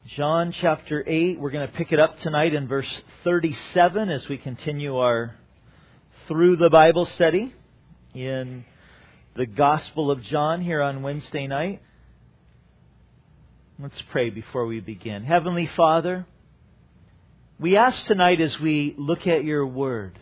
John chapter 8, we're going to pick it up tonight in verse 37 as we continue our Through the Bible study in the Gospel of John here on Wednesday night. Let's pray before we begin. Heavenly Father, we ask tonight as we look at Your Word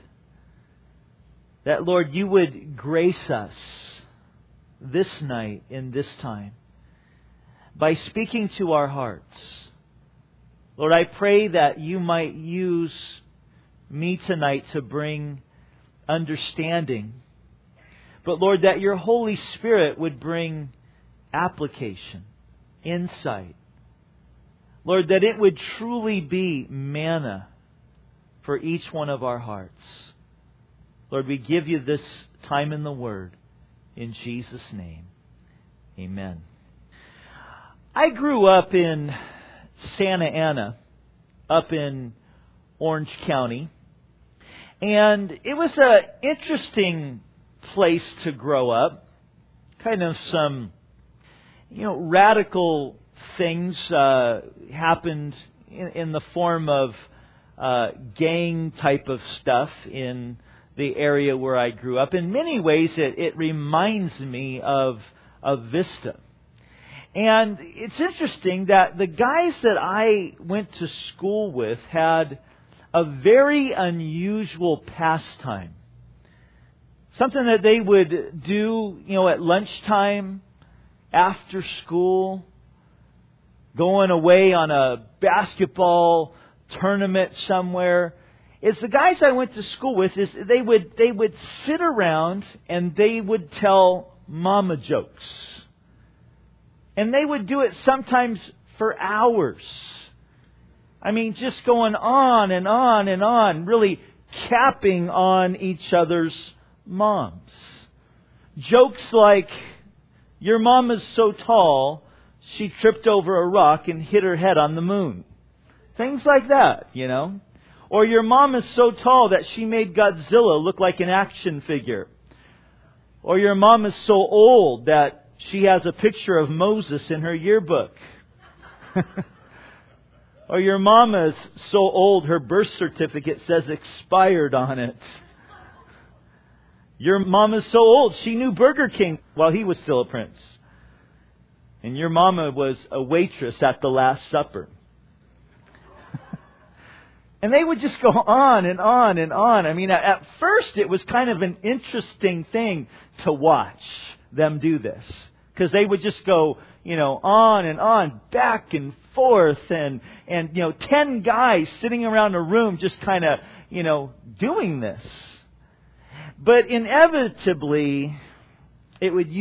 that, Lord, You would grace us this night in this time by speaking to our hearts. Lord, I pray that You might use me tonight to bring understanding. But Lord, that Your Holy Spirit would bring application, insight. Lord, that it would truly be manna for each one of our hearts. Lord, we give You this time in the Word. In Jesus' name, amen. I grew up in Santa Ana, up in Orange County. And it was an interesting place to grow up. Kind of some, radical things happened in the form of gang type of stuff in the area where I grew up. In many ways, it reminds me of Vista. And it's interesting that the guys that I went to school with had a very unusual pastime. Something that they would do, at lunchtime, after school, going away on a basketball tournament somewhere. Is the guys I went to school with, is they would sit around and they would tell mama jokes. And they would do it sometimes for hours. I mean, just going on and on and on, really capping on each other's moms. Jokes like, your mom is so tall, she tripped over a rock and hit her head on the moon. Things like that, Or your mom is so tall that she made Godzilla look like an action figure. Or your mom is so old that she has a picture of Moses in her yearbook. Or your mama is so old her birth certificate says expired on it. Your mama is so old she knew Burger King while he was still a prince. And your mama was a waitress at the Last Supper. And they would just go on and on and on. I mean, at first it was kind of an interesting thing to watch them do this. Because they would just go, on and on, back and forth, and 10 guys sitting around a room just kind of, doing this. But inevitably, it would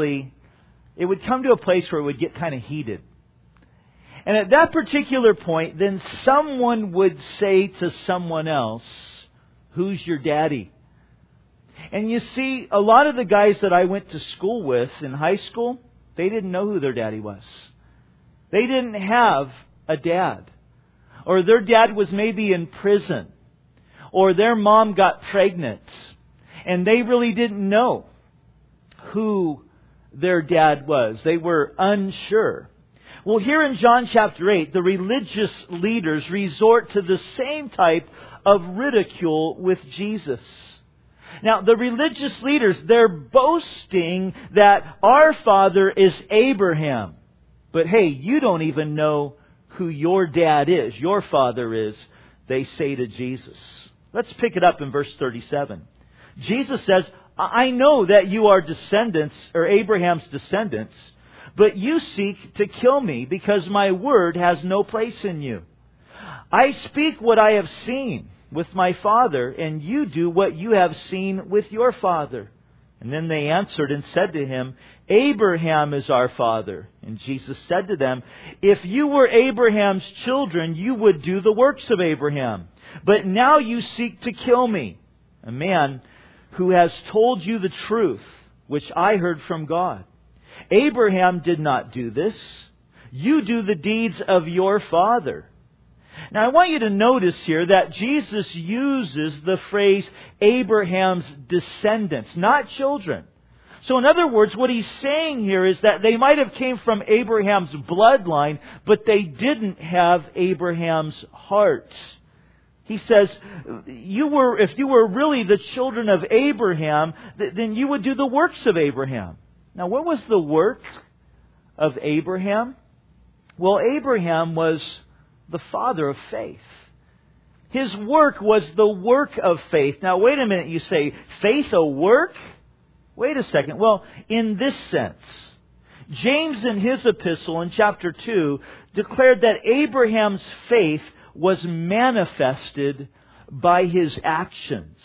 come to a place where it would get kind of heated. And at that particular point, then someone would say to someone else, "Who's your daddy?" And you see, a lot of the guys that I went to school with in high school, they didn't know who their daddy was. They didn't have a dad. Or their dad was maybe in prison. Or their mom got pregnant. And they really didn't know who their dad was. They were unsure. Well, here in John chapter 8, the religious leaders resort to the same type of ridicule with Jesus. Now, the religious leaders, they're boasting that our father is Abraham. But hey, you don't even know who your dad is, your father is, they say to Jesus. Let's pick it up in verse 37. Jesus says, I know that you are descendants, or Abraham's descendants, but you seek to kill me because my word has no place in you. I speak what I have seen with my father, and you do what you have seen with your father. And then they answered and said to him, Abraham is our father. And Jesus said to them, if you were Abraham's children, you would do the works of Abraham. But now you seek to kill me, a man who has told you the truth, which I heard from God. Abraham did not do this. You do the deeds of your father. Now I want you to notice here that Jesus uses the phrase Abraham's descendants, not children. So in other words, what he's saying here is that they might have came from Abraham's bloodline, but they didn't have Abraham's heart. He says, if you were really the children of Abraham, then you would do the works of Abraham. Now, what was the work of Abraham? Well, Abraham was the father of faith. His work was the work of faith. Now, wait a minute, you say, faith a work? Wait a second. Well, in this sense, James in his epistle in chapter 2 declared that Abraham's faith was manifested by his actions.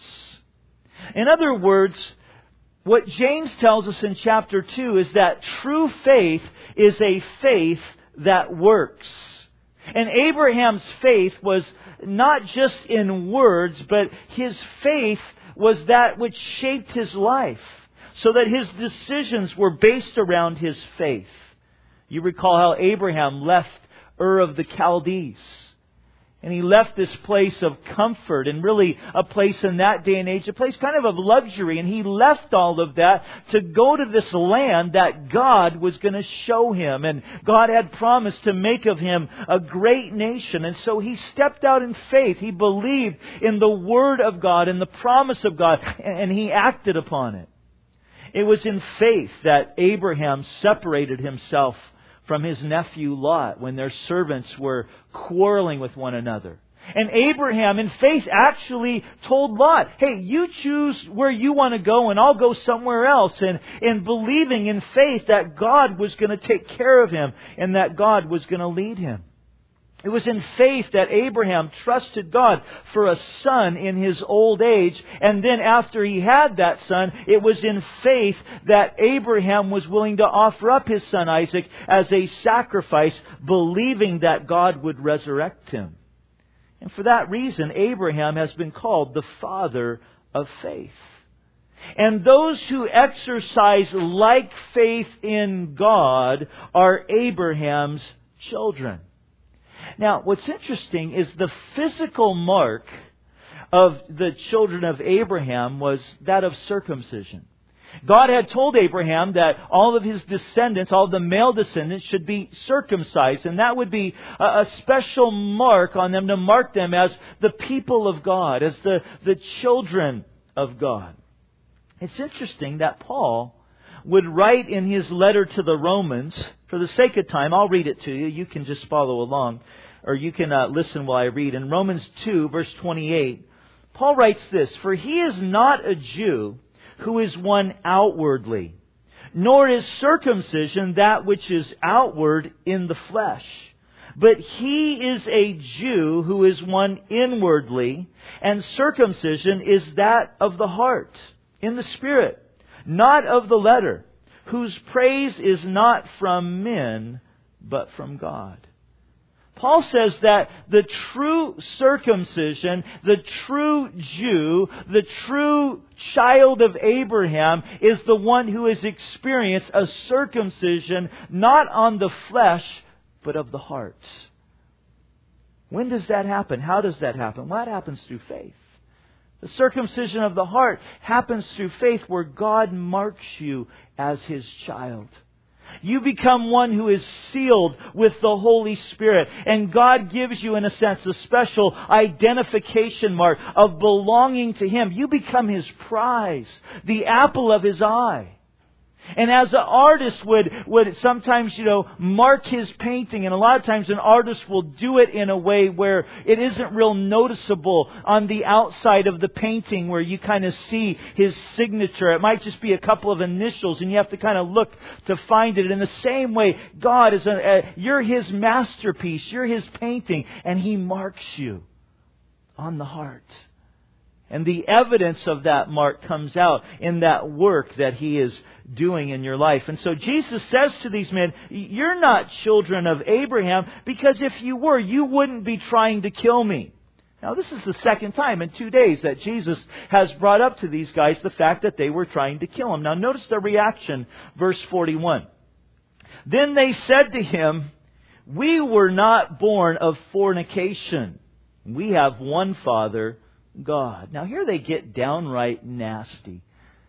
In other words, what James tells us in chapter 2 is that true faith is a faith that works. And Abraham's faith was not just in words, but his faith was that which shaped his life, so that his decisions were based around his faith. You recall how Abraham left Ur of the Chaldees. And he left this place of comfort and really a place in that day and age, a place kind of luxury. And he left all of that to go to this land that God was going to show him. And God had promised to make of him a great nation. And so he stepped out in faith. He believed in the Word of God and the promise of God. And he acted upon it. It was in faith that Abraham separated himself from his nephew Lot when their servants were quarreling with one another. And Abraham, in faith, actually told Lot, hey, you choose where you want to go and I'll go somewhere else. And believing in faith that God was going to take care of him and that God was going to lead him. It was in faith that Abraham trusted God for a son in his old age. And then after he had that son, it was in faith that Abraham was willing to offer up his son Isaac as a sacrifice, believing that God would resurrect him. And for that reason, Abraham has been called the father of faith. And those who exercise like faith in God are Abraham's children. Now, what's interesting is the physical mark of the children of Abraham was that of circumcision. God had told Abraham that all of his descendants, all of the male descendants, should be circumcised. And that would be a special mark on them to mark them as the people of God, as the children of God. It's interesting that Paul would write in his letter to the Romans, for the sake of time, I'll read it to you. You can just follow along, or you can listen while I read. In Romans 2, verse 28, Paul writes this, "For he is not a Jew who is one outwardly, nor is circumcision that which is outward in the flesh. But he is a Jew who is one inwardly, and circumcision is that of the heart, in the spirit, not of the letter, whose praise is not from men, but from God." Paul says that the true circumcision, the true Jew, the true child of Abraham is the one who has experienced a circumcision not on the flesh, but of the heart. When does that happen? How does that happen? Well, that happens through faith. The circumcision of the heart happens through faith, where God marks you as His child. You become one who is sealed with the Holy Spirit. And God gives you, in a sense, a special identification mark of belonging to Him. You become His prize, the apple of His eye. And as an artist would sometimes, mark his painting, and a lot of times an artist will do it in a way where it isn't real noticeable on the outside of the painting, where you kind of see his signature. It might just be a couple of initials, and you have to kind of look to find it. In the same way, God is you're His masterpiece, you're His painting, and He marks you on the heart. And the evidence of that mark comes out in that work that He is doing in your life. And so Jesus says to these men, you're not children of Abraham, because if you were, you wouldn't be trying to kill me. Now, this is the second time in 2 days that Jesus has brought up to these guys the fact that they were trying to kill Him. Now, notice their reaction, verse 41. Then they said to Him, "We were not born of fornication. We have one Father, God." Now here they get downright nasty.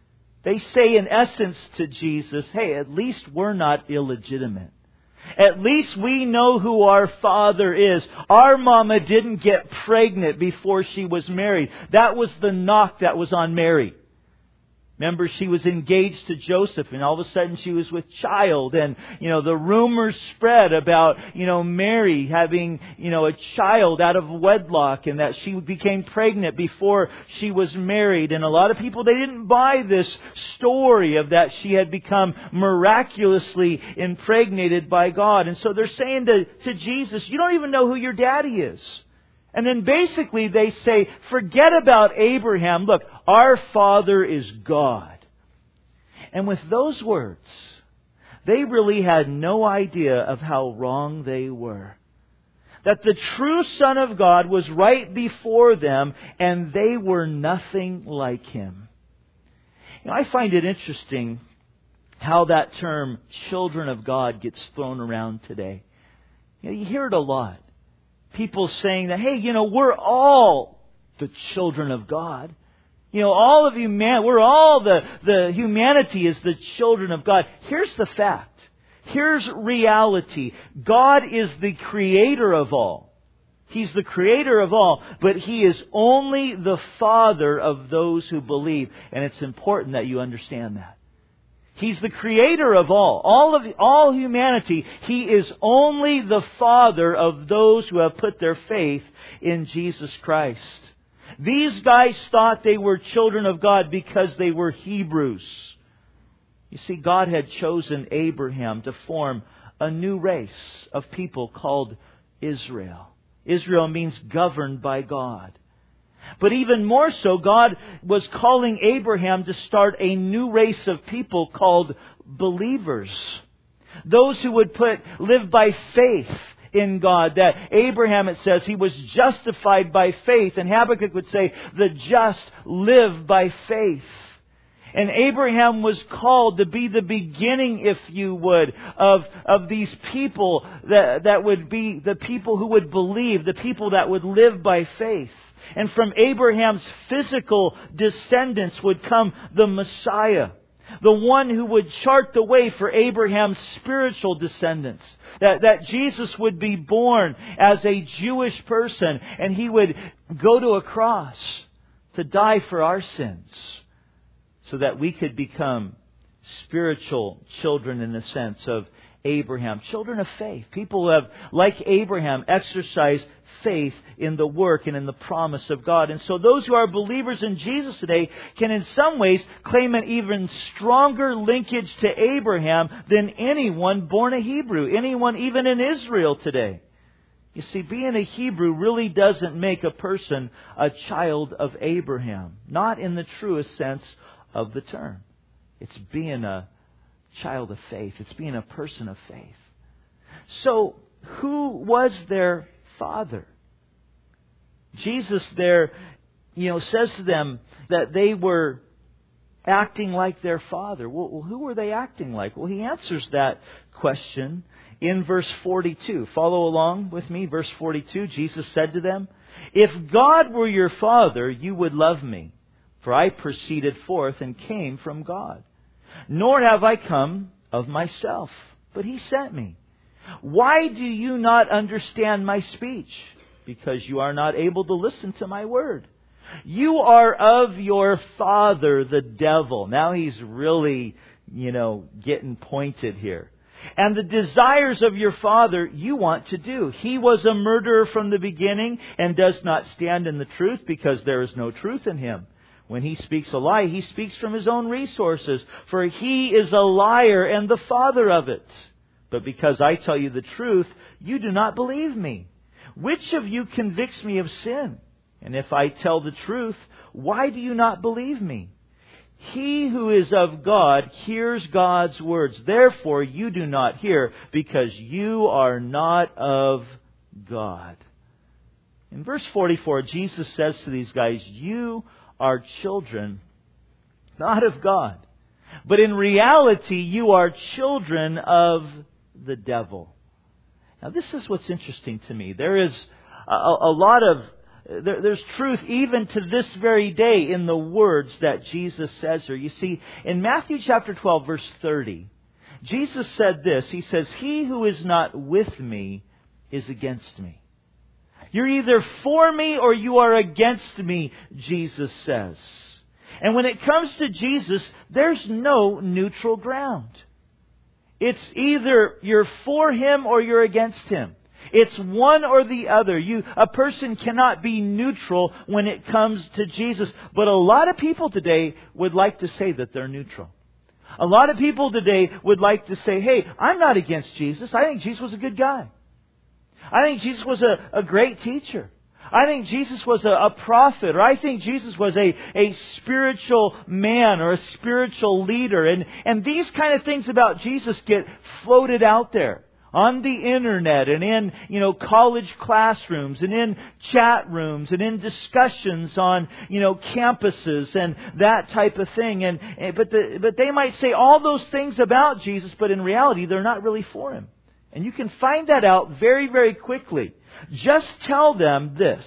They say in essence to Jesus, hey, at least we're not illegitimate. At least we know who our father is. Our mama didn't get pregnant before she was married. That was the knock that was on Mary. Remember, she was engaged to Joseph and all of a sudden she was with child. And, the rumors spread about, Mary having, a child out of wedlock and that she became pregnant before she was married. And a lot of people, they didn't buy this story of that she had become miraculously impregnated by God. And so they're saying to Jesus, you don't even know who your daddy is. And then basically they say, forget about Abraham. Look, our Father is God. And with those words, they really had no idea of how wrong they were. That the true Son of God was right before them and they were nothing like Him. I find it interesting how that term, children of God, gets thrown around today. You hear it a lot. People saying that, hey, we're all the children of God. All of humanity, we're all the humanity is the children of God. Here's the fact. Here's reality. God is the creator of all. He's the creator of all, but He is only the Father of those who believe. And it's important that you understand that. He's the creator of all humanity. He is only the Father of those who have put their faith in Jesus Christ. These guys thought they were children of God because they were Hebrews. You see, God had chosen Abraham to form a new race of people called Israel. Israel means governed by God. But even more so, God was calling Abraham to start a new race of people called believers. Those who would live by faith in God. That Abraham, it says, he was justified by faith. And Habakkuk would say, the just live by faith. And Abraham was called to be the beginning, if you would, of these people that would be the people who would believe, the people that would live by faith. And from Abraham's physical descendants would come the Messiah, the one who would chart the way for Abraham's spiritual descendants. That Jesus would be born as a Jewish person and He would go to a cross to die for our sins so that we could become spiritual children in the sense of Abraham, children of faith. People who have, like Abraham, exercised faith in the work and in the promise of God. And so those who are believers in Jesus today can in some ways claim an even stronger linkage to Abraham than anyone born a Hebrew, anyone even in Israel today. You see, being a Hebrew really doesn't make a person a child of Abraham. Not in the truest sense of the term. It's being a child of faith. It's being a person of faith. So, who was their father? Jesus there, says to them that they were acting like their father. Well, who were they acting like? Well, He answers that question in verse 42. Follow along with me. Verse 42, Jesus said to them, "If God were your Father, you would love me, for I proceeded forth and came from God. Nor have I come of myself, but He sent me. Why do you not understand my speech? Because you are not able to listen to my word. You are of your father, the devil." Now he's really, getting pointed here. "And the desires of your father you want to do. He was a murderer from the beginning and does not stand in the truth because there is no truth in him. When he speaks a lie, he speaks from his own resources, for he is a liar and the father of it. But because I tell you the truth, you do not believe me. Which of you convicts me of sin? And if I tell the truth, why do you not believe me? He who is of God hears God's words. Therefore you do not hear, because you are not of God." In verse 44, Jesus says to these guys, "You are children, not of God. But in reality, you are children of the devil." Now, this is what's interesting to me. There is a lot of there's truth even to this very day in the words that Jesus says here. You see, in Matthew chapter 12, verse 30, Jesus said this. He says, "He who is not with me is against me." You're either for me or you are against me, Jesus says. And when it comes to Jesus, there's no neutral ground. It's either you're for Him or you're against Him. It's one or the other. A person cannot be neutral when it comes to Jesus. But a lot of people today would like to say that they're neutral. A lot of people today would like to say, "Hey, I'm not against Jesus. I think Jesus was a good guy. I think Jesus was a great teacher. I think Jesus was a prophet, or I think Jesus was a spiritual man or a spiritual leader." And these kind of things about Jesus get floated out there on the internet and in, college classrooms and in chat rooms and in discussions on, campuses and that type of thing. But they might say all those things about Jesus, but in reality, they're not really for Him. And you can find that out very, very quickly. Just tell them this.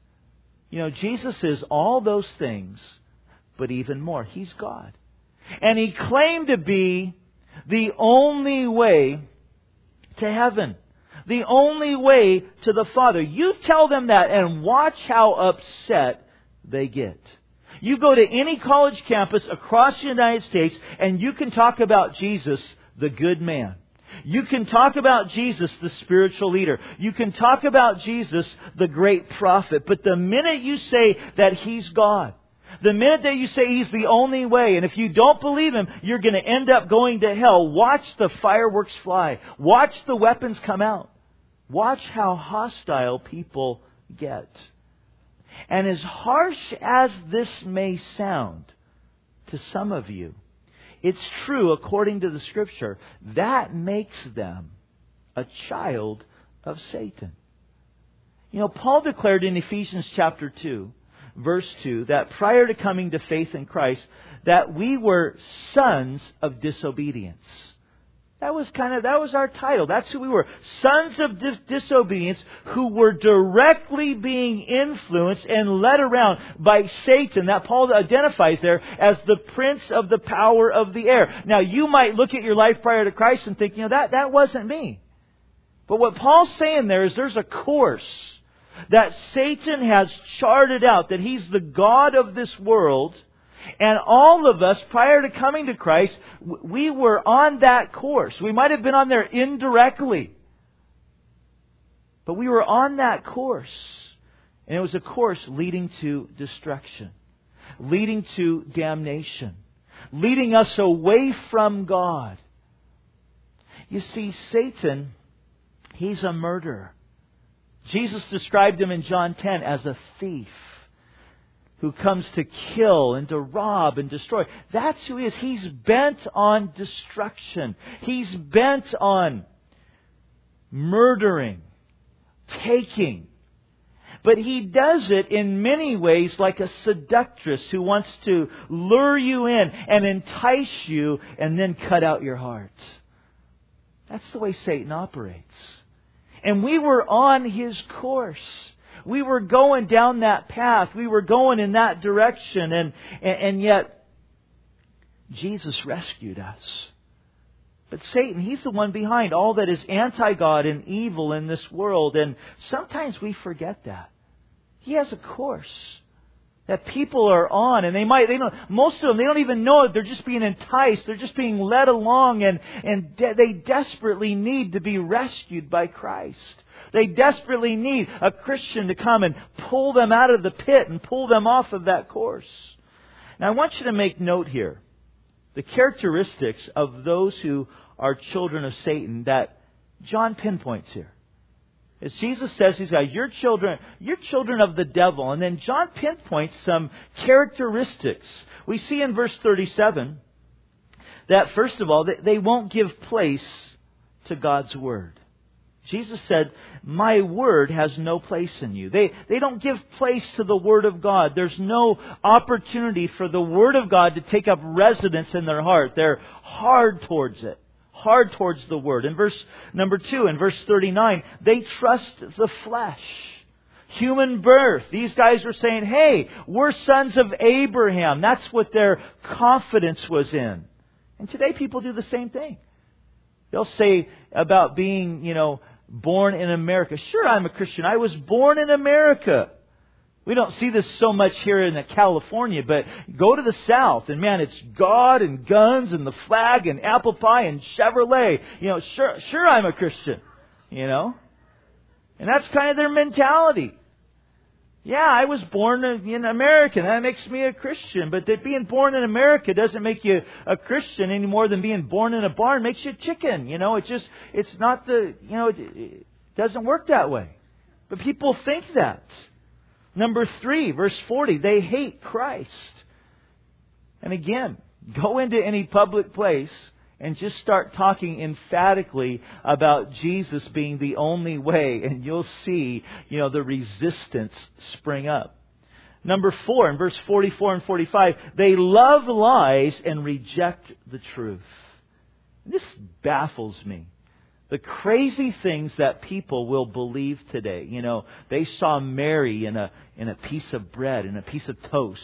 Jesus is all those things, but even more. He's God. And He claimed to be the only way to heaven. The only way to the Father. You tell them that and watch how upset they get. You go to any college campus across the United States and you can talk about Jesus, the good man. You can talk about Jesus, the spiritual leader. You can talk about Jesus, the great prophet. But the minute you say that He's God, the minute that you say He's the only way, and if you don't believe Him, you're going to end up going to hell. Watch the fireworks fly. Watch the weapons come out. Watch how hostile people get. And as harsh as this may sound to some of you, it's true, according to the Scripture, that makes them a child of Satan. Paul declared in Ephesians chapter 2, verse 2, that prior to coming to faith in Christ, that we were sons of disobedience. That was our title. That's who we were. Sons of disobedience who were directly being influenced and led around by Satan. That Paul identifies there as the prince of the power of the air. Now you might look at your life prior to Christ and think, that wasn't me. But what Paul's saying there is there's a course that Satan has charted out, that he's the god of this world. And all of us, prior to coming to Christ, we were on that course. We might have been on there indirectly. But we were on that course. And it was a course leading to destruction. Leading to damnation. Leading us away from God. You see, Satan, he's a murderer. Jesus described him in John 10 as a thief who comes to kill and to rob and destroy. That's who He is. He's bent on destruction. He's bent on murdering, taking. But he does it in many ways like a seductress who wants to lure you in and entice you and then cut out your heart. That's the way Satan operates. And we were on his course. We were going down that path. We were going in that direction. And yet, Jesus rescued us. But Satan, he's the one behind all that is anti-God and evil in this world. And sometimes we forget that. He has a course that people are on. And most of them, they don't even know it. They're just being enticed. They're just being led along. And they desperately need to be rescued by Christ. They desperately need a Christian to come and pull them out of the pit and pull them off of that course. Now I want you to make note here. The characteristics of those who are children of Satan that John pinpoints here. As Jesus says, He's got you're children of the devil. And then John pinpoints some characteristics. We see in verse 37 that first of all, they won't give place to God's Word. Jesus said, "My Word has no place in you." They don't give place to the Word of God. There's no opportunity for the Word of God to take up residence in their heart. They're hard towards it. Hard towards the Word. In verse number 2, in verse 39, they trust the flesh. human birth. These guys were saying, hey, we're sons of Abraham. That's what their confidence was in. And today people do the same thing. They'll say about being, born in America. Sure, I'm a Christian. I was born in America. We don't see this so much here in California, but go to the South and man, it's God and guns and the flag and apple pie and Chevrolet. Sure I'm a Christian, And that's kind of their mentality. Yeah, I was born in America. That makes me a Christian. But that being born in America doesn't make you a Christian any more than being born in a barn makes you a chicken. It's not it doesn't work that way. But people think that. Number 3, verse 40, they hate Christ. And again, go into any public place and just start talking emphatically about Jesus being the only way, and you'll see, the resistance spring up. Number 4, in verse 44 and 45, they love lies and reject the truth. This baffles me. The crazy things that people will believe today. They saw Mary in a piece of bread, in a piece of toast,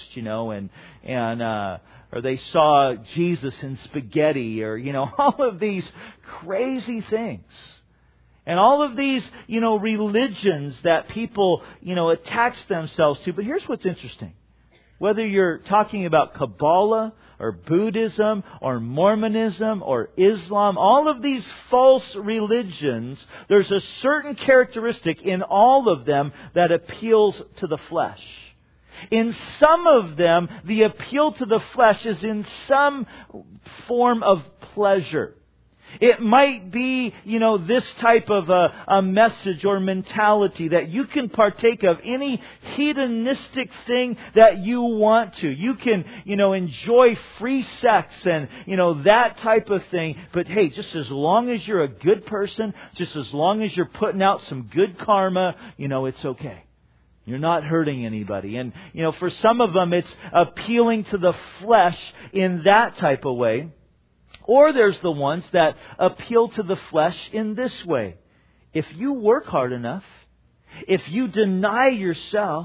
or they saw Jesus in spaghetti, or, all of these crazy things. And all of these, religions that people, attach themselves to. But here's what's interesting. Whether you're talking about Kabbalah or Buddhism or Mormonism or Islam, all of these false religions, there's a certain characteristic in all of them that appeals to the flesh. In some of them, the appeal to the flesh is in some form of pleasure. It might be, this type of a message or mentality that you can partake of any hedonistic thing that you want to. You can, enjoy free sex and, that type of thing. But hey, just as long as you're a good person, just as long as you're putting out some good karma, it's okay. You're not hurting anybody. And, for some of them, it's appealing to the flesh in that type of way. Or there's the ones that appeal to the flesh in this way. If you work hard enough, if you deny yourself,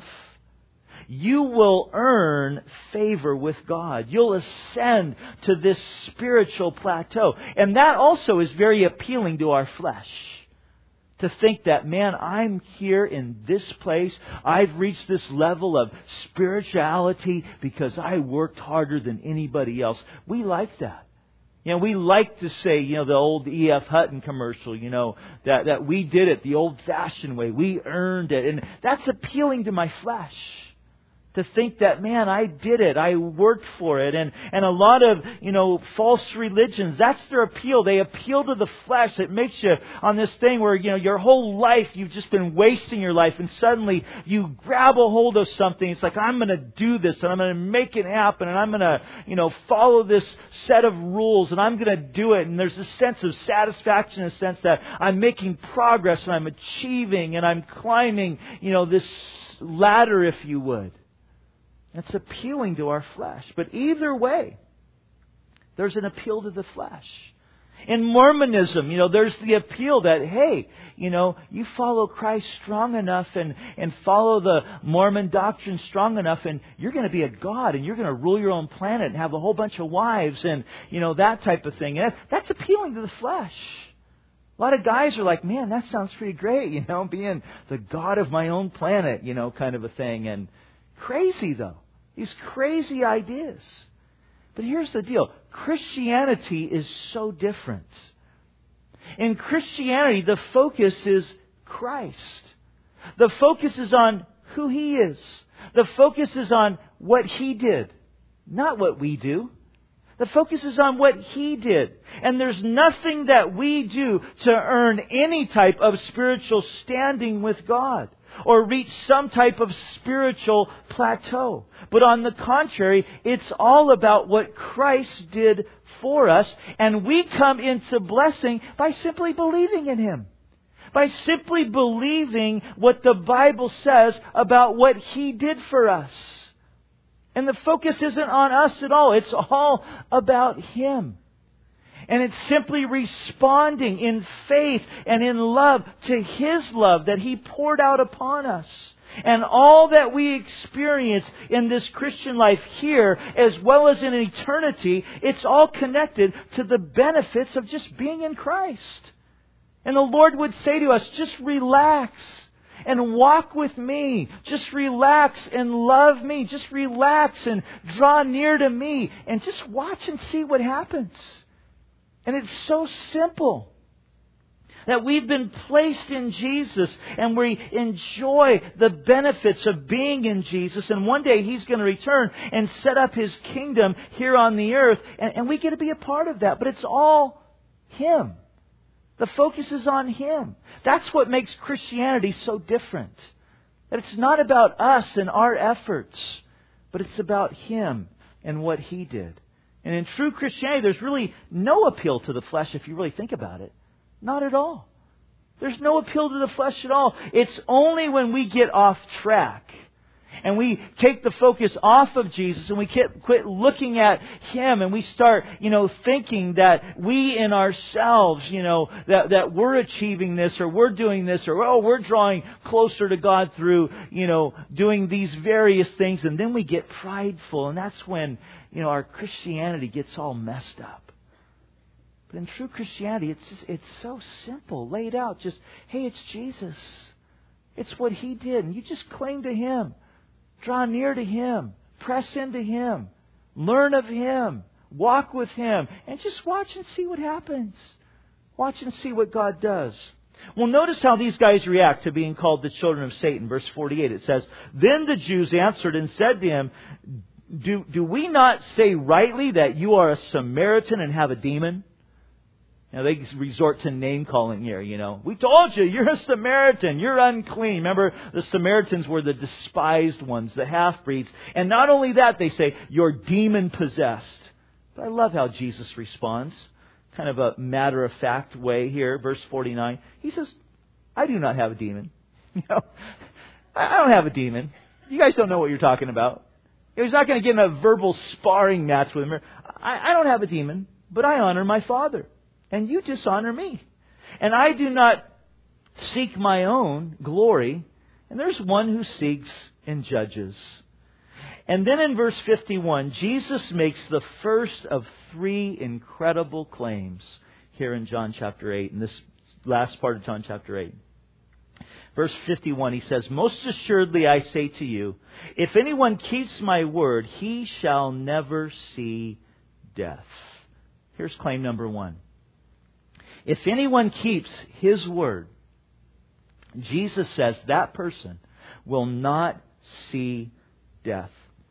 you will earn favor with God. You'll ascend to this spiritual plateau. And that also is very appealing to our flesh. To think that, man, I'm here in this place. I've reached this level of spirituality because I worked harder than anybody else. We like that. We like to say, the old E.F. Hutton commercial, that we did it the old-fashioned way. We earned it. And that's appealing to my flesh. To think that, man, I did it. I worked for it. And a lot of, false religions, that's their appeal. They appeal to the flesh. It makes you on this thing where, your whole life, you've just been wasting your life. And suddenly you grab a hold of something. It's like, I'm going to do this and I'm going to make it happen. And I'm going to, follow this set of rules and I'm going to do it. And there's a sense of satisfaction, a sense that I'm making progress and I'm achieving and I'm climbing, this ladder, if you would. It's appealing to our flesh. But either way, there's an appeal to the flesh. In Mormonism, there's the appeal that, hey, you follow Christ strong enough and follow the Mormon doctrine strong enough and you're going to be a god and you're going to rule your own planet and have a whole bunch of wives and, that type of thing. And that's appealing to the flesh. A lot of guys are like, man, that sounds pretty great, being the god of my own planet, kind of a thing. And crazy, though. These crazy ideas. But here's the deal. Christianity is so different. In Christianity, the focus is Christ. The focus is on who He is. The focus is on what He did, not what we do. The focus is on what He did. And there's nothing that we do to earn any type of spiritual standing with God or reach some type of spiritual plateau. But on the contrary, it's all about what Christ did for us. And we come into blessing by simply believing in Him. By simply believing what the Bible says about what He did for us. And the focus isn't on us at all. It's all about Him. And it's simply responding in faith and in love to His love that He poured out upon us. And all that we experience in this Christian life here, as well as in eternity, it's all connected to the benefits of just being in Christ. And the Lord would say to us, just relax and walk with me. Just relax and love me. Just relax and draw near to me. And just watch and see what happens. And it's so simple. That we've been placed in Jesus and we enjoy the benefits of being in Jesus. And one day He's going to return and set up His kingdom here on the earth. And we get to be a part of that. But it's all Him. The focus is on Him. That's what makes Christianity so different. That it's not about us and our efforts, but it's about Him and what He did. And in true Christianity, there's really no appeal to the flesh if you really think about it. Not at all. There's no appeal to the flesh at all. It's only when we get off track and we take the focus off of Jesus and we quit looking at Him and we start, thinking that we in ourselves, that we're achieving this or we're doing this or, we're drawing closer to God through, doing these various things. And then we get prideful, and that's when, our Christianity gets all messed up. But in true Christianity, it's so simple, laid out. Just, hey, it's Jesus. It's what He did. And you just cling to Him. Draw near to Him. Press into Him. Learn of Him. Walk with Him. And just watch and see what happens. Watch and see what God does. Well, notice how these guys react to being called the children of Satan. Verse 48, it says, Then the Jews answered and said to Him, Do we not say rightly that you are a Samaritan and have a demon? Now, they resort to name-calling here, We told you, you're a Samaritan, you're unclean. Remember, the Samaritans were the despised ones, the half-breeds. And not only that, they say, you're demon-possessed. But I love how Jesus responds. Kind of a matter-of-fact way here, verse 49. He says, I do not have a demon. I don't have a demon. You guys don't know what you're talking about. He's not going to get in a verbal sparring match with him. I don't have a demon, but I honor my Father. And you dishonor me. And I do not seek my own glory. And there's one who seeks and judges. And then in verse 51, Jesus makes the first of three incredible claims here in John chapter 8, in this last part of John chapter 8. Verse 51, He says, Most assuredly I say to you, if anyone keeps my word, he shall never see death. Here's claim number one. If anyone keeps His word, Jesus says that person will not see death.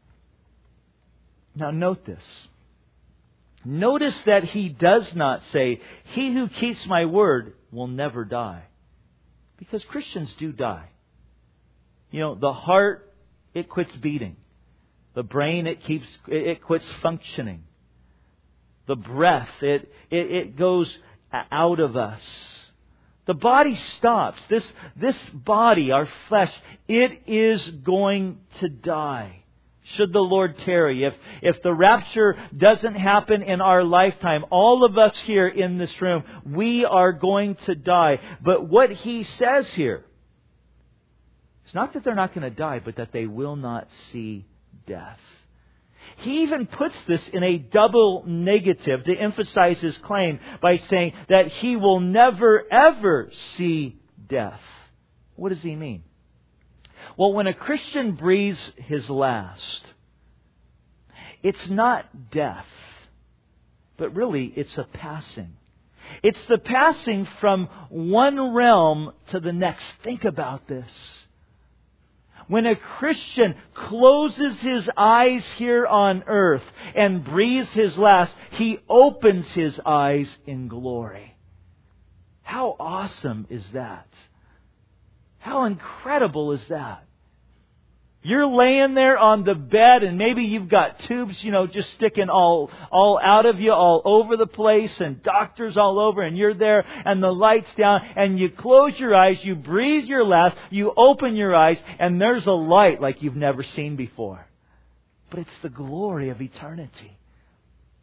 Now note this. Notice that He does not say, he who keeps my word will never die. Because Christians do die. The heart, it quits beating. The brain, it quits functioning. The breath, it goes out of us. The body stops. This body, our flesh, it is going to die. Should the Lord tarry. If the rapture doesn't happen in our lifetime, all of us here in this room, we are going to die. But what He says here, it's not that they're not going to die, but that they will not see death. He even puts this in a double negative to emphasize his claim by saying that he will never ever see death. What does he mean? Well, when a Christian breathes his last, it's not death, but really it's a passing. It's the passing from one realm to the next. Think about this. When a Christian closes his eyes here on earth and breathes his last, he opens his eyes in glory. How awesome is that? How incredible is that? You're laying there on the bed and maybe you've got tubes, just sticking all out of you, all over the place, and doctors all over, and you're there and the light's down and you close your eyes, you breathe your last, you open your eyes, and there's a light like you've never seen before. But it's the glory of eternity.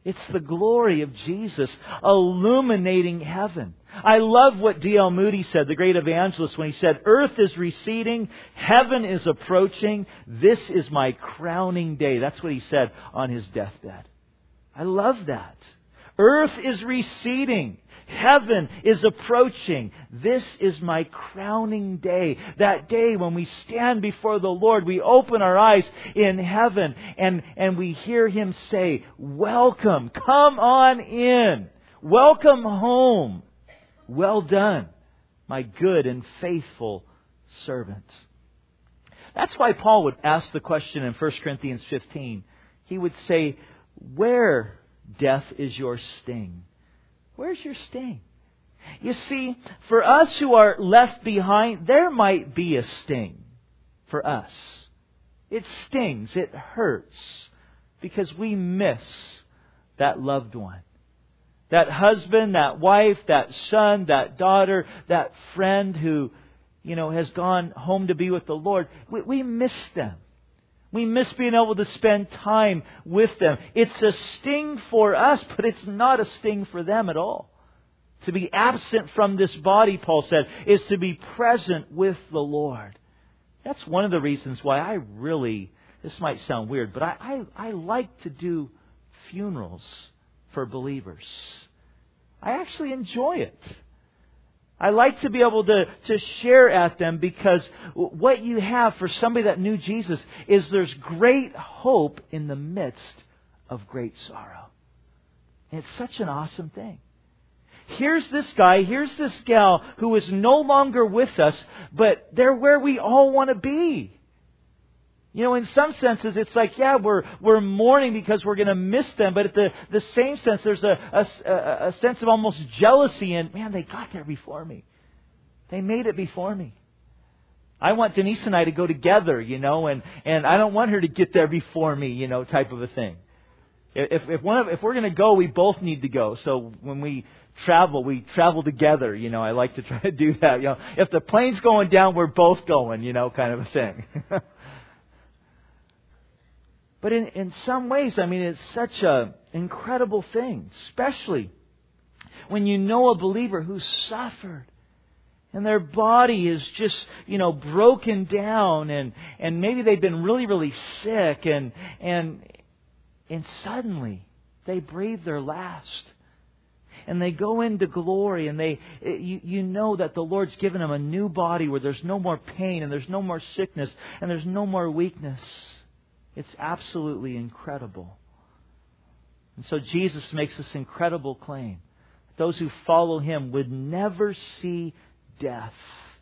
It's the glory of Jesus illuminating heaven. I love what D.L. Moody said, the great evangelist, when he said, "Earth is receding, heaven is approaching. This is my crowning day." That's what he said on his deathbed. I love that. Earth is receding. Heaven is approaching. This is my crowning day. That day when we stand before the Lord, we open our eyes in heaven and we hear Him say, "Welcome, come on in. Welcome home. Well done, my good and faithful servant." That's why Paul would ask the question in 1 Corinthians 15. He would say, "Where, death, is your sting?" Where's your sting? You see, for us who are left behind, there might be a sting for us. It stings, it hurts, because we miss that loved one. That husband, that wife, that son, that daughter, that friend who, has gone home to be with the Lord. We miss them. We miss being able to spend time with them. It's a sting for us, but it's not a sting for them at all. To be absent from this body, Paul said, is to be present with the Lord. That's one of the reasons why this might sound weird, but I like to do funerals for believers. I actually enjoy it. I like to be able to share at them, because what you have for somebody that knew Jesus is there's great hope in the midst of great sorrow. And it's such an awesome thing. Here's this guy, here's this gal who is no longer with us, but they're where we all want to be. In some senses, it's like, we're mourning because we're going to miss them. But at the same sense, there's a sense of almost jealousy. And, man, they got there before me. They made it before me. I want Denise and I to go together, and I don't want her to get there before me, type of a thing. If we're going to go, we both need to go. So when we travel together. I like to try to do that. If the plane's going down, we're both going, kind of a thing. But in some ways, it's such an incredible thing, especially when you know a believer who's suffered and their body is just, broken down, and maybe they've been really, really sick, and suddenly they breathe their last. And they go into glory, and you know that the Lord's given them a new body where there's no more pain, and there's no more sickness, and there's no more weakness. It's absolutely incredible. And so Jesus makes this incredible claim. Those who follow Him would never see death.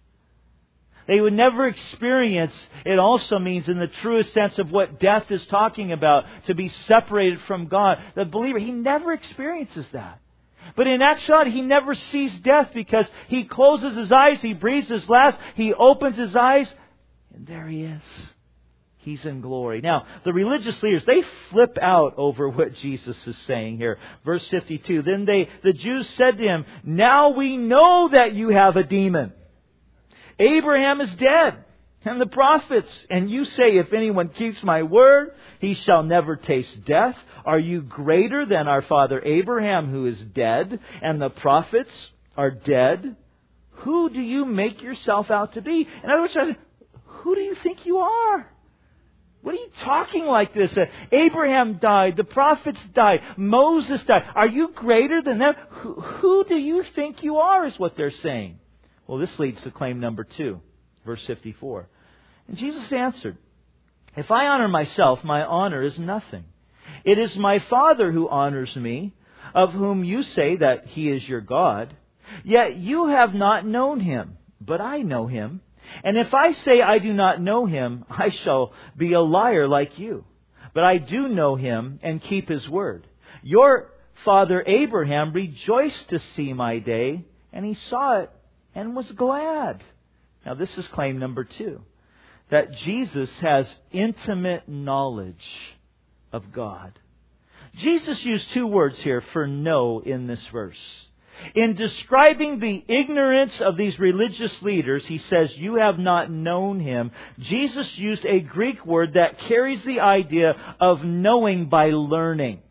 They would never experience, it also means in the truest sense of what death is talking about, to be separated from God. The believer, he never experiences that. But in actuality, he never sees death, because he closes his eyes, he breathes his last, he opens his eyes, and there he is. He's in glory. Now, the religious leaders, they flip out over what Jesus is saying here. Verse 52, then the Jews said to Him, "Now we know that you have a demon. Abraham is dead, and the prophets, and you say, if anyone keeps my word, he shall never taste death. Are you greater than our father Abraham, who is dead, and the prophets are dead? Who do you make yourself out to be?" In other words, who do you think you are? What are you talking like this? Abraham died. The prophets died. Moses died. Are you greater than them? Who do you think you are, is what they're saying. Well, this leads to claim number 2, verse 54. And Jesus answered, "If I honor myself, my honor is nothing. It is my Father who honors me, of whom you say that He is your God. Yet you have not known Him, but I know Him. And if I say I do not know Him, I shall be a liar like you. But I do know Him and keep His word. Your father Abraham rejoiced to see my day, and he saw it and was glad." Now this is claim number 2. That Jesus has intimate knowledge of God. Jesus used 2 words here for know in this verse. In describing the ignorance of these religious leaders, He says, "You have not known Him." Jesus used a Greek word that carries the idea of knowing by learning,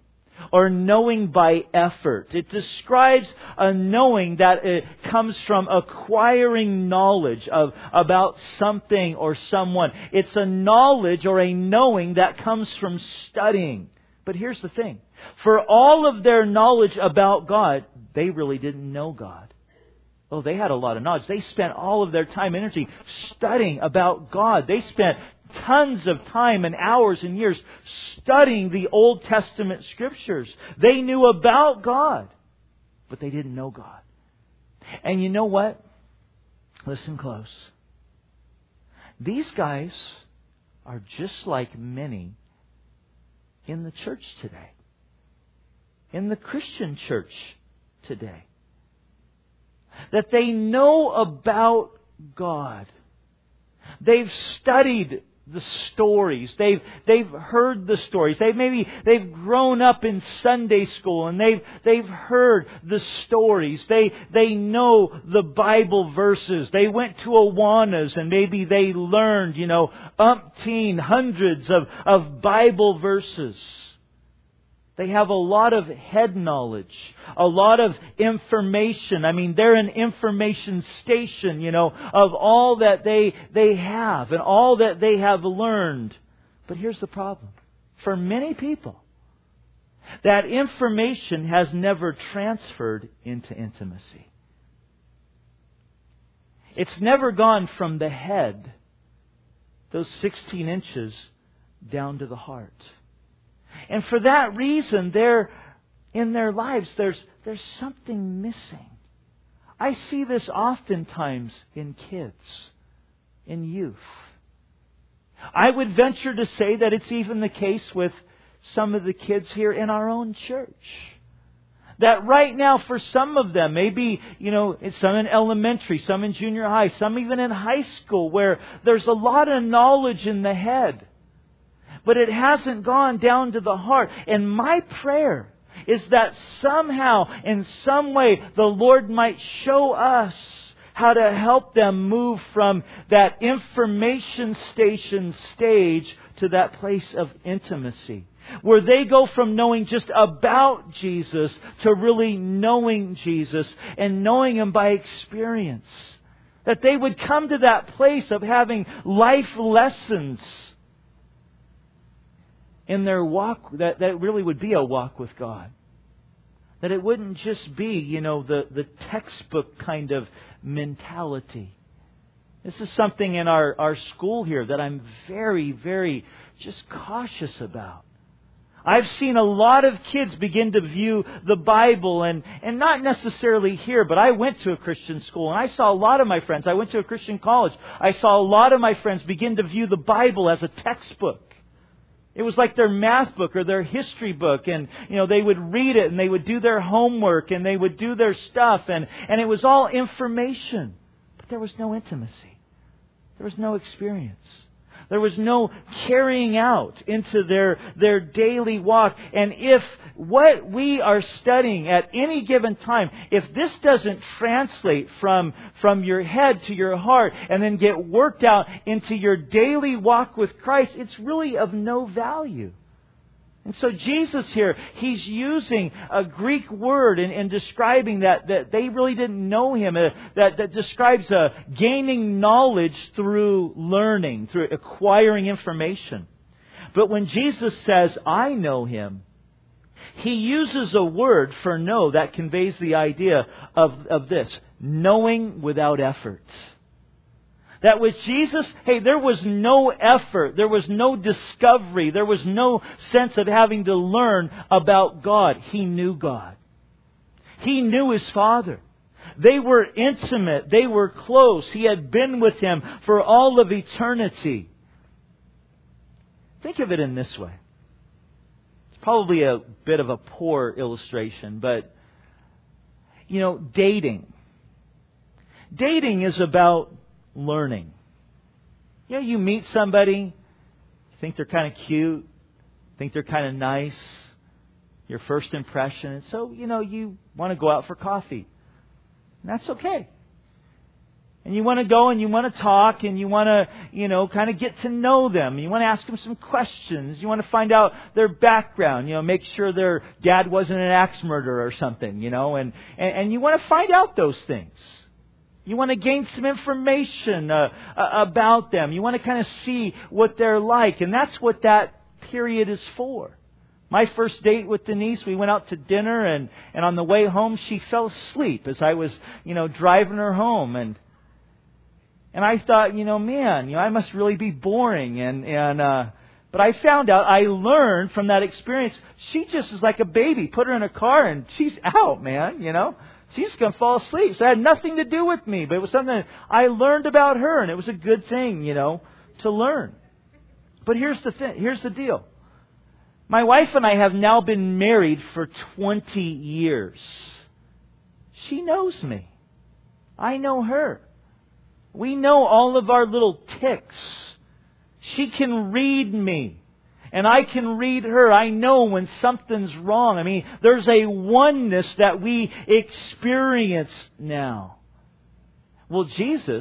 or knowing by effort. It describes a knowing that it comes from acquiring knowledge about something or someone. It's a knowledge or a knowing that comes from studying. But here's the thing. For all of their knowledge about God, they really didn't know God. Oh, they had a lot of knowledge. They spent all of their time and energy studying about God. They spent tons of time and hours and years studying the Old Testament Scriptures. They knew about God, but they didn't know God. And you know what? Listen close. These guys are just like many in the church today. In the Christian church today. That they know about God. They've studied the stories. They've heard the stories. They've grown up in Sunday school and they've heard the stories. They know the Bible verses. They went to Awanas and maybe they learned, hundreds of Bible verses. They have a lot of head knowledge, a lot of information. I mean, they're an information station, of all that they have and all that they have learned. But here's the problem. For many people, that information has never transferred into intimacy. It's never gone from the head, those 16 inches, down to the heart. And for that reason, in their lives, there's something missing. I see this oftentimes in kids, in youth. I would venture to say that it's even the case with some of the kids here in our own church. That right now for some of them, maybe, some in elementary, some in junior high, some even in high school, where there's a lot of knowledge in the head. But it hasn't gone down to the heart. And my prayer is that somehow, in some way, the Lord might show us how to help them move from that information station stage to that place of intimacy. Where they go from knowing just about Jesus to really knowing Jesus and knowing Him by experience. That they would come to that place of having life lessons in their walk, that really would be a walk with God. That it wouldn't just be, the textbook kind of mentality. This is something in our school here that I'm very, very just cautious about. I've seen a lot of kids begin to view the Bible, and not necessarily here, but I went to a Christian school, and I saw a lot of my friends. I went to a Christian college. I saw a lot of my friends begin to view the Bible as a textbook. It was like their math book or their history book, and they would read it and they would do their homework and they would do their stuff, and it was all information. But there was no intimacy. There was no experience. There was no carrying out into their daily walk. And if what we are studying at any given time, if this doesn't translate from your head to your heart and then get worked out into your daily walk with Christ, it's really of no value. And so Jesus here, He's using a Greek word in describing that they really didn't know Him. That describes gaining knowledge through learning, through acquiring information. But when Jesus says, I know Him, He uses a word for know that conveys the idea of this, knowing without effort. That with Jesus, there was no effort. There was no discovery. There was no sense of having to learn about God. He knew God. He knew His Father. They were intimate. They were close. He had been with Him for all of eternity. Think of it in this way. It's probably a bit of a poor illustration, but, dating. Dating is about learning. You meet somebody, you think they're kind of cute, think they're kind of nice, your first impression, and so, you want to go out for coffee. And that's okay. And you want to go and you want to talk and you want to, kind of get to know them. You want to ask them some questions. You want to find out their background. Make sure their dad wasn't an axe murderer or something, and you want to find out those things. You want to gain some information about them. You want to kind of see what they're like. And that's what that period is for. My first date with Denise, we went out to dinner and on the way home she fell asleep as I was, driving her home. And I thought, I must really be boring. But I found out, I learned from that experience, she just is like a baby. Put her in a car and she's out, man, She's going to fall asleep. So it had nothing to do with me. But it was something that I learned about her. And it was a good thing, to learn. But here's the thing. Here's the deal. My wife and I have now been married for 20 years. She knows me. I know her. We know all of our little ticks. She can read me. And I can read her. I know when something's wrong. There's a oneness that we experience now. Well, Jesus,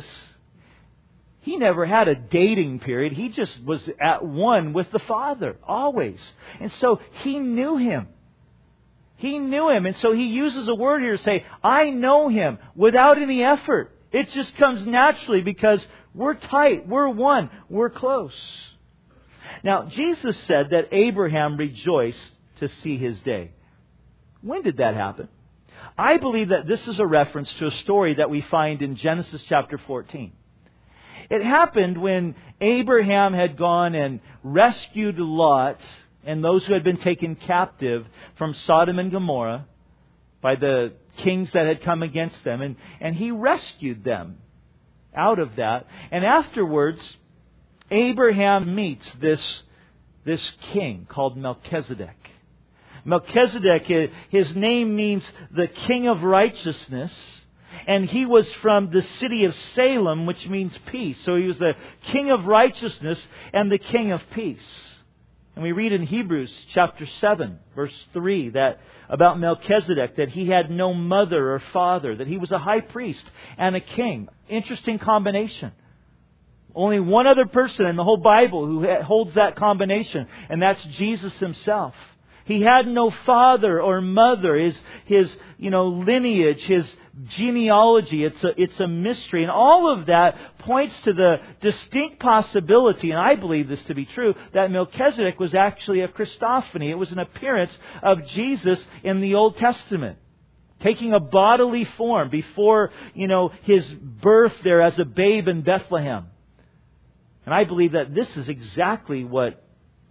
He never had a dating period. He just was at one with the Father, always. And so He knew Him. He knew Him. And so He uses a word here to say, I know Him, without any effort. It just comes naturally because we're tight, we're one, we're close. Now, Jesus said that Abraham rejoiced to see his day. When did that happen? I believe that this is a reference to a story that we find in Genesis chapter 14. It happened when Abraham had gone and rescued Lot and those who had been taken captive from Sodom and Gomorrah by the kings that had come against them. And he rescued them out of that. And afterwards, Abraham meets this king called Melchizedek. Melchizedek, his name means the King of Righteousness. And he was from the city of Salem, which means peace. So he was the King of Righteousness and the King of Peace. And we read in Hebrews chapter 7, verse 3, that about Melchizedek, that he had no mother or father, that he was a high priest and a king. Interesting combination. Only one other person in the whole Bible who holds that combination, and that's Jesus Himself. He had no father or mother. His lineage, His genealogy, it's a mystery. And all of that points to the distinct possibility, and I believe this to be true, that Melchizedek was actually a Christophany. It was an appearance of Jesus in the Old Testament, taking a bodily form before, His birth there as a babe in Bethlehem. And I believe that this is exactly what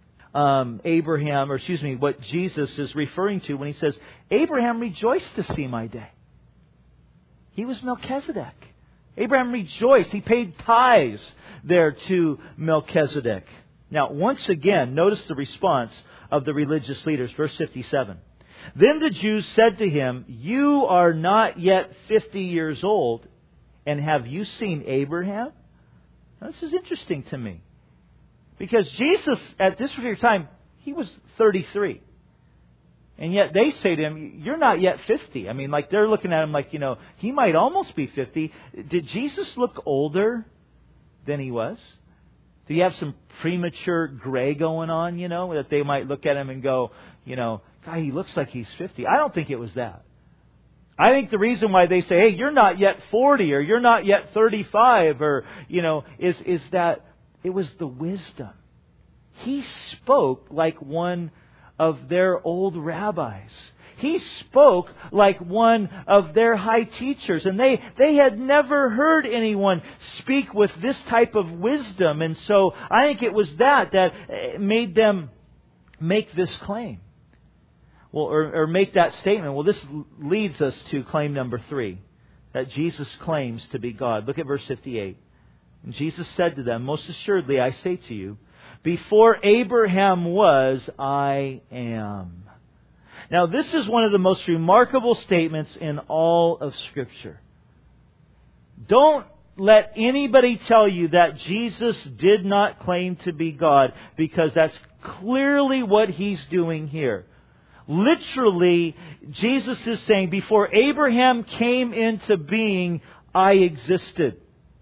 what Jesus is referring to when He says, Abraham rejoiced to see my day. He was Melchizedek. Abraham rejoiced. He paid tithes there to Melchizedek. Now, once again, notice the response of the religious leaders. Verse 57. Then the Jews said to him, you are not yet 50 years old, and have you seen Abraham? Now, this is interesting to me. Because Jesus, at this particular time, He was 33. And yet they say to Him, you're not yet 50. They're looking at Him like, He might almost be 50. Did Jesus look older than He was? Did He have some premature gray going on, that they might look at Him and go, God, He looks like He's 50. I don't think it was that. I think the reason why they say, hey, you're not yet 40 or you're not yet 35 or, is that it was the wisdom. He spoke like one of their old rabbis. He spoke like one of their high teachers. And they had never heard anyone speak with this type of wisdom. And so I think it was that made them make this claim. Well, or make that statement. Well, this leads us to claim number 3, that Jesus claims to be God. Look at verse 58. And Jesus said to them, most assuredly I say to you, before Abraham was, I am. Now, this is one of the most remarkable statements in all of Scripture. Don't let anybody tell you that Jesus did not claim to be God, because that's clearly what He's doing here. Literally, Jesus is saying, before Abraham came into being, I existed.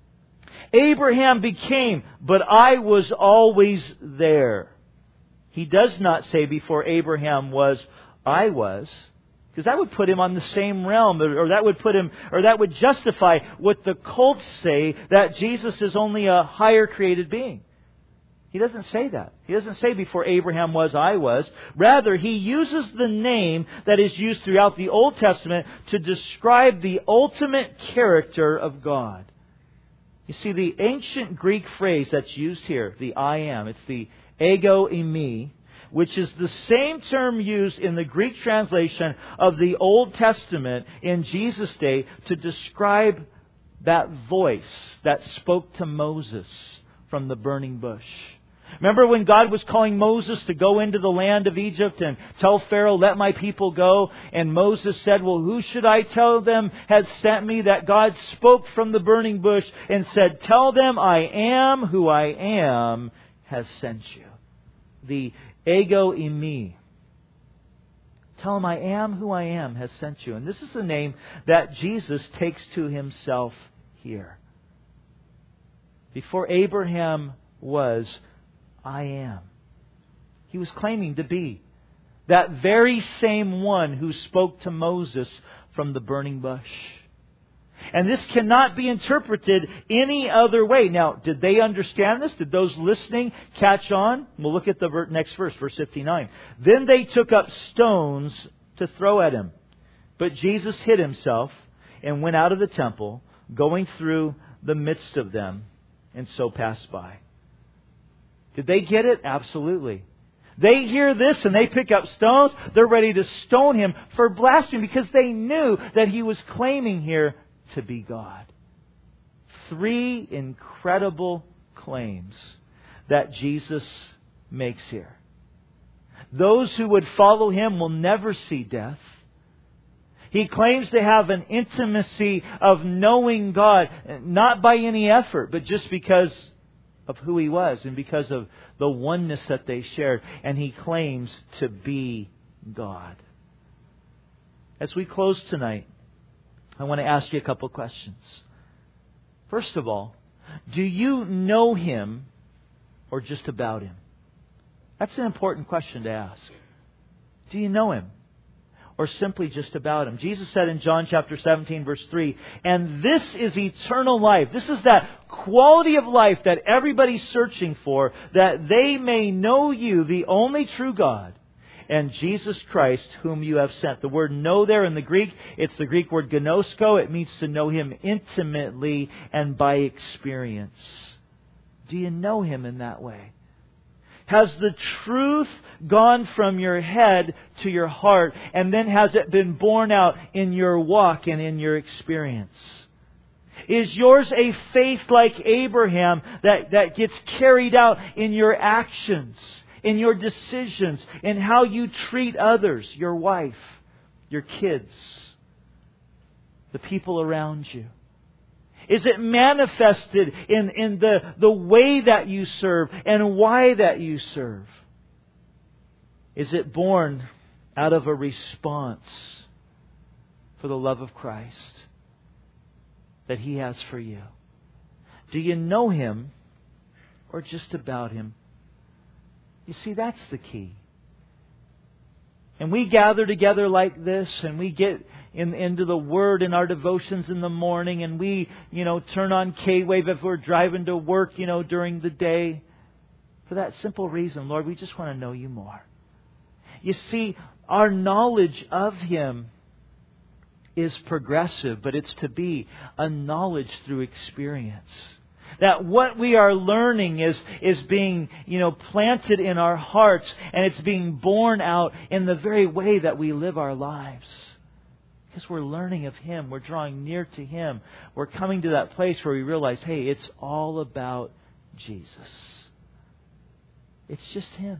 Abraham became, but I was always there. He does not say before Abraham was, I was. Because that would put him on the same realm, or that would justify what the cults say, that Jesus is only a higher created being. He doesn't say that. He doesn't say before Abraham was, I was. Rather, he uses the name that is used throughout the Old Testament to describe the ultimate character of God. You see, the ancient Greek phrase that's used here, the I am, it's the ego eimi, which is the same term used in the Greek translation of the Old Testament in Jesus' day to describe that voice that spoke to Moses from the burning bush. Remember when God was calling Moses to go into the land of Egypt and tell Pharaoh, let my people go? And Moses said, well, who should I tell them has sent me? That God spoke from the burning bush and said, tell them I am who I am has sent you. The ego eimi. Tell him I am who I am has sent you. And this is the name that Jesus takes to Himself here. Before Abraham was, I am. He was claiming to be that very same one who spoke to Moses from the burning bush. And this cannot be interpreted any other way. Now, did they understand this? Did those listening catch on? We'll look at the next verse, verse 59. Then they took up stones to throw at Him. But Jesus hid Himself and went out of the temple, going through the midst of them, and so passed by. Did they get it? Absolutely. They hear this and they pick up stones. They're ready to stone Him for blasphemy because they knew that He was claiming here to be God. 3 incredible claims that Jesus makes here. Those who would follow Him will never see death. He claims to have an intimacy of knowing God, not by any effort, but just because of who He was and because of the oneness that they shared. And He claims to be God. As we close tonight, I want to ask you a couple questions. First of all, do you know Him or just about Him? That's an important question to ask. Do you know Him or simply just about Him? Jesus said in John chapter 17 verse 3, and this is eternal life. This is that quality of life that everybody's searching for, that they may know You, the only true God, and Jesus Christ, whom You have sent. The word know there in the Greek, it's the Greek word gnosko. It means to know Him intimately and by experience. Do you know Him in that way? Has the truth gone from your head to your heart, and then has it been borne out in your walk and in your experience? Is yours a faith like Abraham that gets carried out in your actions, in your decisions, in how you treat others, your wife, your kids, the people around you? Is it manifested in the way that you serve and why that you serve? Is it born out of a response for the love of Christ that He has for you? Do you know Him or just about Him? You see, that's the key. And we gather together like this, and we get into the Word in our devotions in the morning, and we, turn on K-Wave if we're driving to work, during the day. For that simple reason, Lord, we just want to know You more. You see, our knowledge of Him is progressive, but it's to be a knowledge through experience. That what we are learning is being, planted in our hearts, and it's being borne out in the very way that we live our lives. Because we're learning of Him. We're drawing near to Him. We're coming to that place where we realize, hey, it's all about Jesus. It's just Him.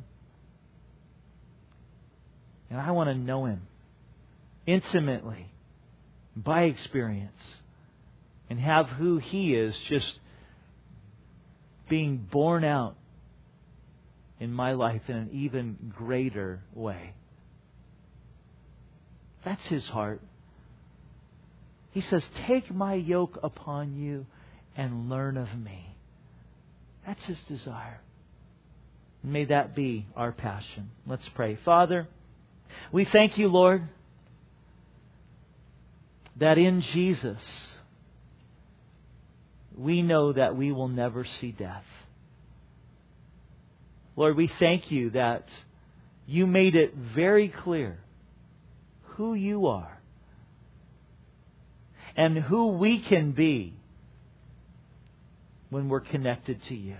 And I want to know Him intimately, by experience, and have who He is just being borne out in my life in an even greater way. That's His heart. He says, take my yoke upon you and learn of me. That's His desire. May that be our passion. Let's pray. Father, we thank You, Lord, that in Jesus we know that we will never see death. Lord, we thank You that You made it very clear who You are and who we can be when we're connected to You.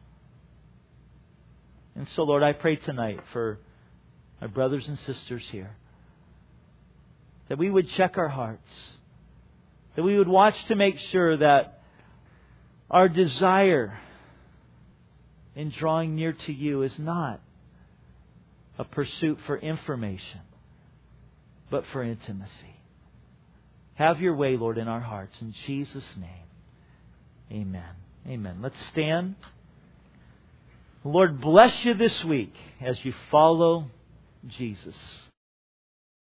And so, Lord, I pray tonight for my brothers and sisters here that we would check our hearts, that we would watch to make sure that our desire in drawing near to You is not a pursuit for information, but for intimacy. Have Your way, Lord, in our hearts. In Jesus' name, amen. Amen. Let's stand. The Lord bless you this week as you follow Jesus.